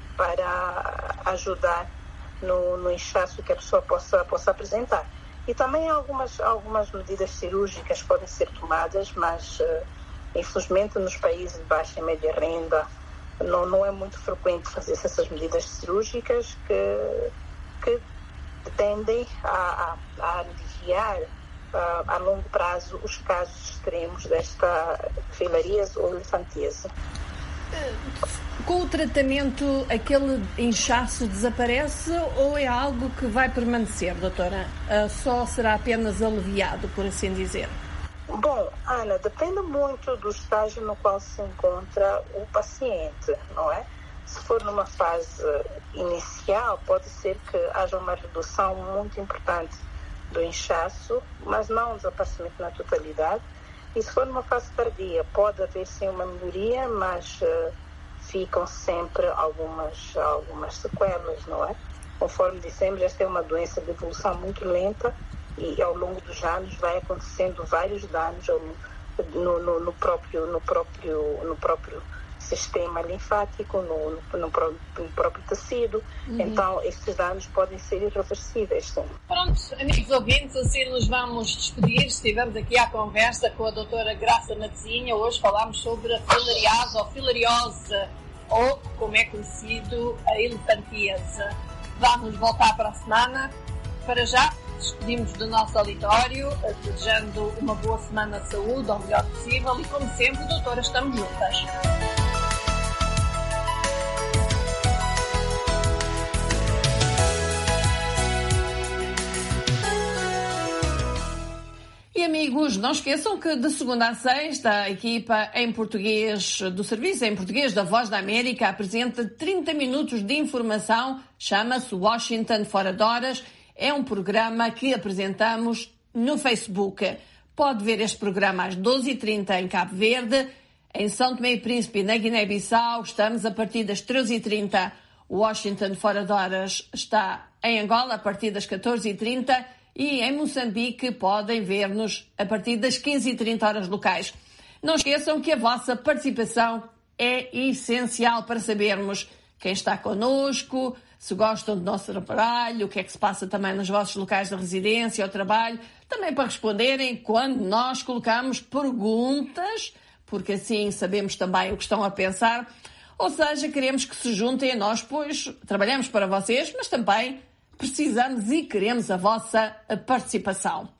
Speaker 8: ajudar no inchaço que a pessoa possa apresentar. E também algumas medidas cirúrgicas podem ser tomadas, mas infelizmente nos países de baixa e média renda não é muito frequente fazer essas medidas cirúrgicas que tendem a aliviar a longo prazo os casos extremos desta filariase ou elefantíase.
Speaker 2: Com o tratamento, aquele inchaço desaparece ou é algo que vai permanecer, doutora? Só será apenas aliviado, por assim dizer?
Speaker 8: Bom, Ana, depende muito do estágio no qual se encontra o paciente, não é? Se for numa fase inicial, pode ser que haja uma redução muito importante do inchaço, mas não um desaparecimento na totalidade. E se for numa fase tardia, pode haver sim uma melhoria, mas ficam sempre algumas sequelas, não é? Conforme dissemos, esta é uma doença de evolução muito lenta e ao longo dos anos vai acontecendo vários danos no próprio sistema linfático, no próprio tecido. Então, esses danos podem ser irreversíveis, sim.
Speaker 2: Pronto, amigos ouvintes, assim nos vamos despedir. Estivemos aqui à conversa com a doutora Graça Matezinha. Hoje falámos sobre a filariase ou filariose, ou, como é conhecido, a elefantíase. Vamos voltar para a semana. Para já, despedimos do nosso auditório, desejando uma boa semana de saúde, ao melhor possível, e como sempre, doutora, estamos juntas. E amigos, não esqueçam que de segunda a sexta a equipa em português do Serviço em Português da Voz da América apresenta 30 minutos de informação, chama-se Washington Fora de Horas. É um programa que apresentamos no Facebook. Pode ver este programa às 12h30 em Cabo Verde, em São Tomé e Príncipe, na Guiné-Bissau. Estamos a partir das 13h30. Washington Fora de Horas está em Angola a partir das 14h30 e em Moçambique podem ver-nos a partir das 15h30 horas locais. Não esqueçam que a vossa participação é essencial para sabermos quem está connosco, se gostam do nosso trabalho, o que é que se passa também nos vossos locais de residência ou trabalho, também para responderem quando nós colocamos perguntas, porque assim sabemos também o que estão a pensar. Ou seja, queremos que se juntem a nós, pois trabalhamos para vocês, mas também precisamos e queremos a vossa participação.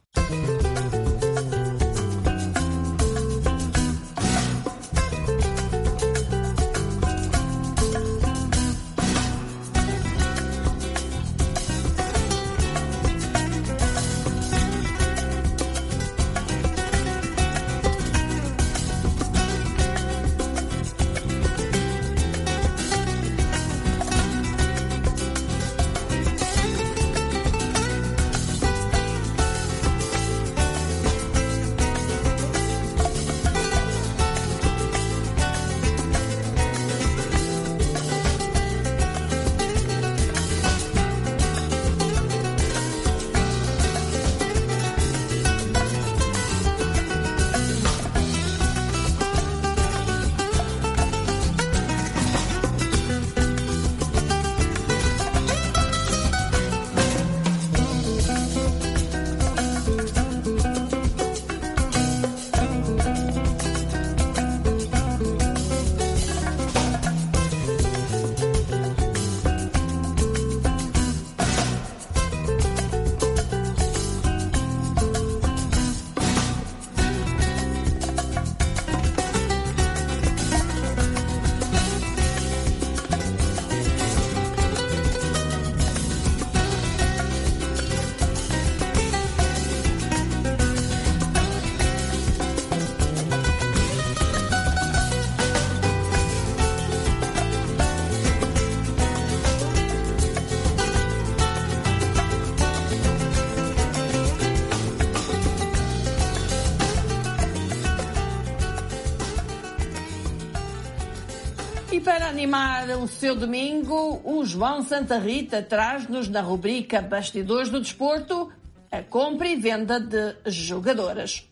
Speaker 2: E para animar o seu domingo, o João Santa Rita traz-nos na rubrica Bastidores do Desporto a compra e venda de jogadoras.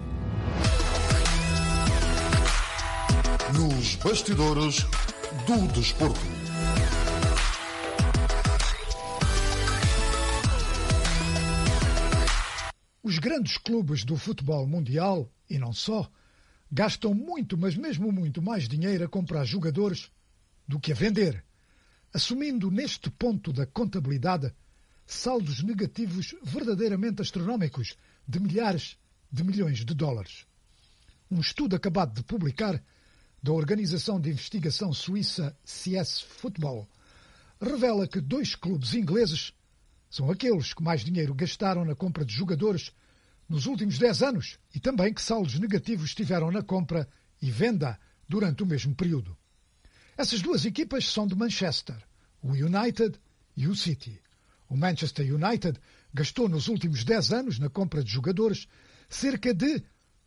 Speaker 9: Nos bastidores do desporto.
Speaker 3: Os grandes clubes do futebol mundial, e não só, gastam muito, mas mesmo muito mais dinheiro a comprar jogadores do que a vender, assumindo neste ponto da contabilidade saldos negativos verdadeiramente astronómicos de milhares de milhões de dólares. Um estudo acabado de publicar da organização de investigação suíça CS Football revela que 2 clubes ingleses são aqueles que mais dinheiro gastaram na compra de jogadores nos últimos 10 anos e também que saldos negativos tiveram na compra e venda durante o mesmo período. Essas 2 equipas são de Manchester, o United e o City. O Manchester United gastou nos últimos 10 anos na compra de jogadores cerca de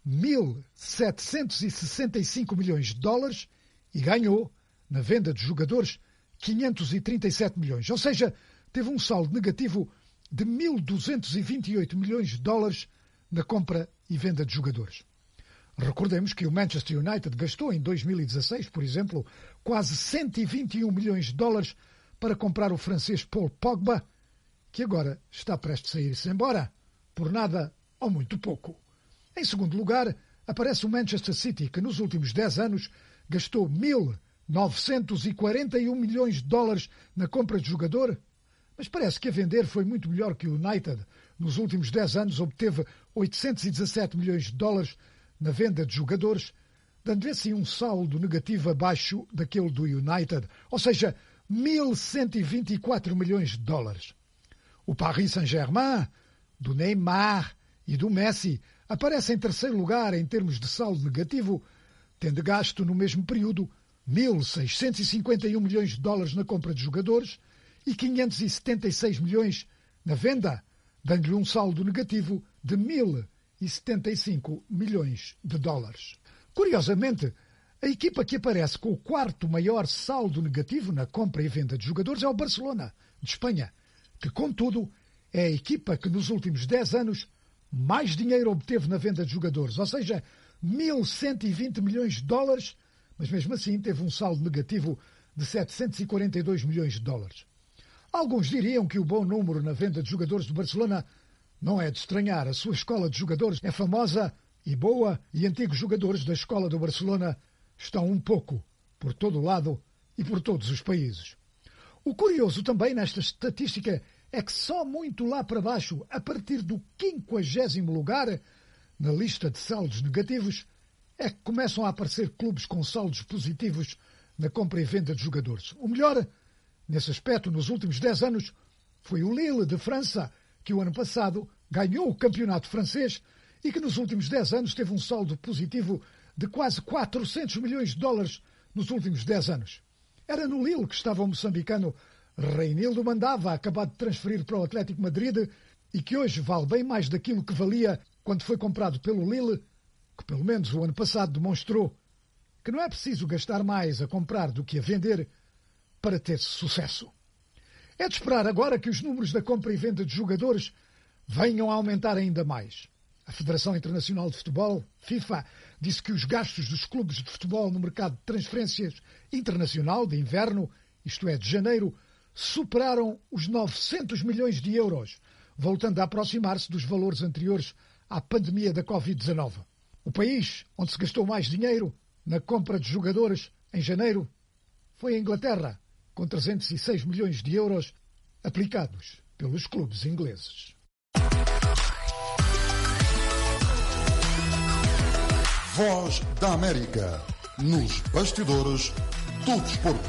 Speaker 3: 1.765 milhões de dólares e ganhou, na venda de jogadores, 537 milhões. Ou seja, teve um saldo negativo de 1.228 milhões de dólares na compra e venda de jogadores. Recordemos que o Manchester United gastou em 2016, por exemplo, quase 121 milhões de dólares para comprar o francês Paul Pogba, que agora está prestes a ir-se embora, por nada ou muito pouco. Em segundo lugar, aparece o Manchester City, que nos últimos 10 anos gastou 1.941 milhões de dólares na compra de jogador, mas parece que a vender foi muito melhor que o United. Nos últimos 10 anos obteve 817 milhões de dólares na venda de jogadores, dando-lhe assim um saldo negativo abaixo daquele do United, ou seja, 1.124 milhões de dólares. O Paris Saint-Germain, do Neymar e do Messi, aparece em terceiro lugar em termos de saldo negativo, tendo gasto no mesmo período 1.651 milhões de dólares na compra de jogadores e 576 milhões na venda, dando-lhe um saldo negativo de 1.075 milhões de dólares. Curiosamente, a equipa que aparece com o 4º maior saldo negativo na compra e venda de jogadores é o Barcelona, de Espanha, que, contudo, é a equipa que nos últimos 10 anos mais dinheiro obteve na venda de jogadores, ou seja, 1.120 milhões de dólares, mas mesmo assim teve um saldo negativo de 742 milhões de dólares. Alguns diriam que o bom número na venda de jogadores do Barcelona não é de estranhar. A sua escola de jogadores é famosa e boa, e antigos jogadores da escola do Barcelona estão um pouco por todo o lado e por todos os países. O curioso também nesta estatística é que só muito lá para baixo, a partir do 50º lugar na lista de saldos negativos, é que começam a aparecer clubes com saldos positivos na compra e venda de jogadores. O melhor, nesse aspecto, nos últimos 10 anos, foi o Lille de França, que o ano passado ganhou o campeonato francês e que nos últimos 10 anos teve um saldo positivo de quase 400 milhões de dólares nos últimos 10 anos. Era no Lille que estava o moçambicano Reinildo Mandava, acabado de transferir para o Atlético Madrid e que hoje vale bem mais daquilo que valia quando foi comprado pelo Lille, que pelo menos o ano passado demonstrou que não é preciso gastar mais a comprar do que a vender para ter sucesso. É de esperar agora que os números da compra e venda de jogadores venham a aumentar ainda mais. A Federação Internacional de Futebol, FIFA, disse que os gastos dos clubes de futebol no mercado de transferências internacional de inverno, isto é, de janeiro, superaram os 900 milhões de euros, voltando a aproximar-se dos valores anteriores à pandemia da Covid-19. O país onde se gastou mais dinheiro na compra de jogadores em janeiro foi a Inglaterra, com 306 milhões de euros aplicados pelos clubes ingleses.
Speaker 9: Voz da América, nos bastidores do desporto.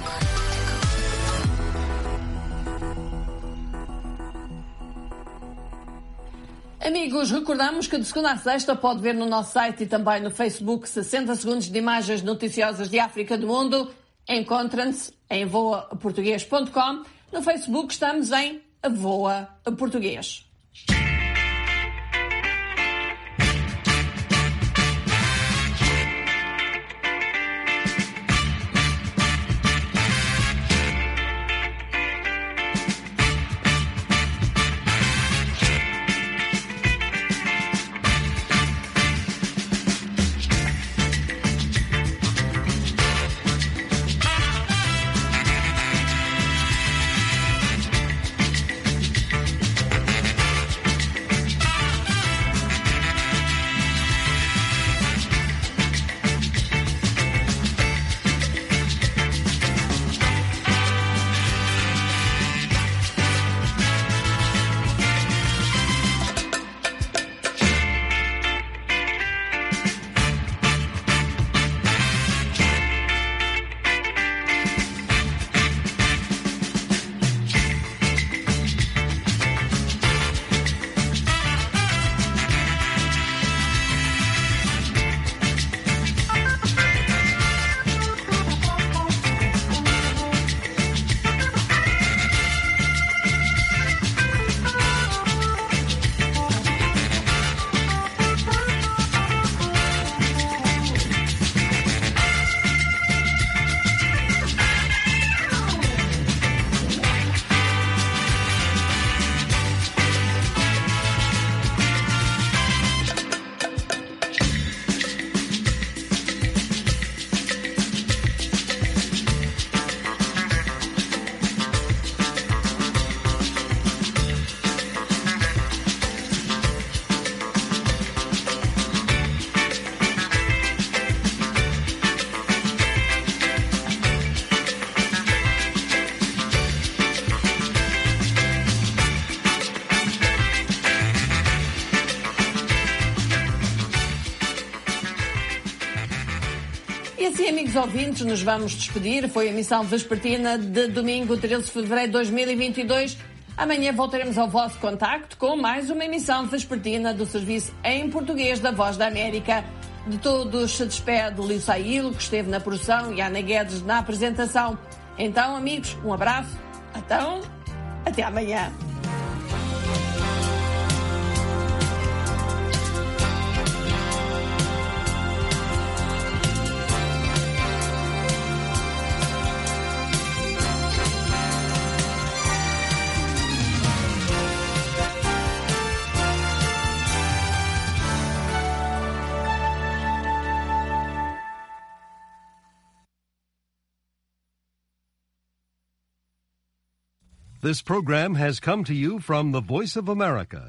Speaker 2: Amigos, recordamos que de segunda a sexta pode ver no nosso site e também no Facebook 60 segundos de imagens noticiosas de África e do mundo. Encontrem-se em voaportuguês.com. No Facebook estamos em Voa Português. E assim, amigos ouvintes, nos vamos despedir. Foi a emissão vespertina de domingo, 13 de fevereiro de 2022. Amanhã voltaremos ao vosso contacto com mais uma emissão vespertina do serviço em português da Voz da América. De todos se despede Luís Saílo, que esteve na produção, e Ana Guedes na apresentação. Então, amigos, um abraço. Então, até amanhã.
Speaker 10: This program has come to you from the Voice of America,